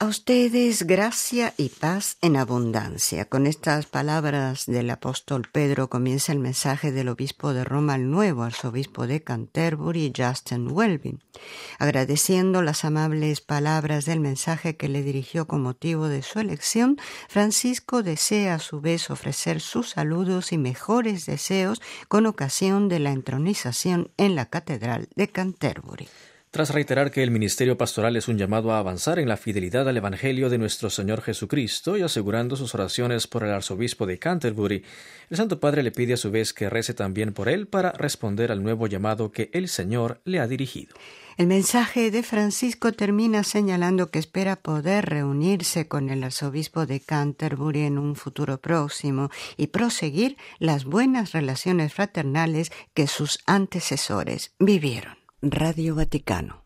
A ustedes gracia y paz en abundancia. Con estas palabras del apóstol Pedro comienza el mensaje del obispo de Roma al nuevo arzobispo de Canterbury, Justin Welby. Agradeciendo las amables palabras del mensaje que le dirigió con motivo de su elección, Francisco desea a su vez ofrecer sus saludos y mejores deseos con ocasión de la entronización en la Catedral de Canterbury. Tras reiterar que el ministerio pastoral es un llamado a avanzar en la fidelidad al Evangelio de nuestro Señor Jesucristo y asegurando sus oraciones por el arzobispo de Canterbury, el Santo Padre le pide a su vez que rece también por él para responder al nuevo llamado que el Señor le ha dirigido. El mensaje de Francisco termina señalando que espera poder reunirse con el arzobispo de Canterbury en un futuro próximo y proseguir las buenas relaciones fraternales que sus antecesores vivieron. Radio Vaticano.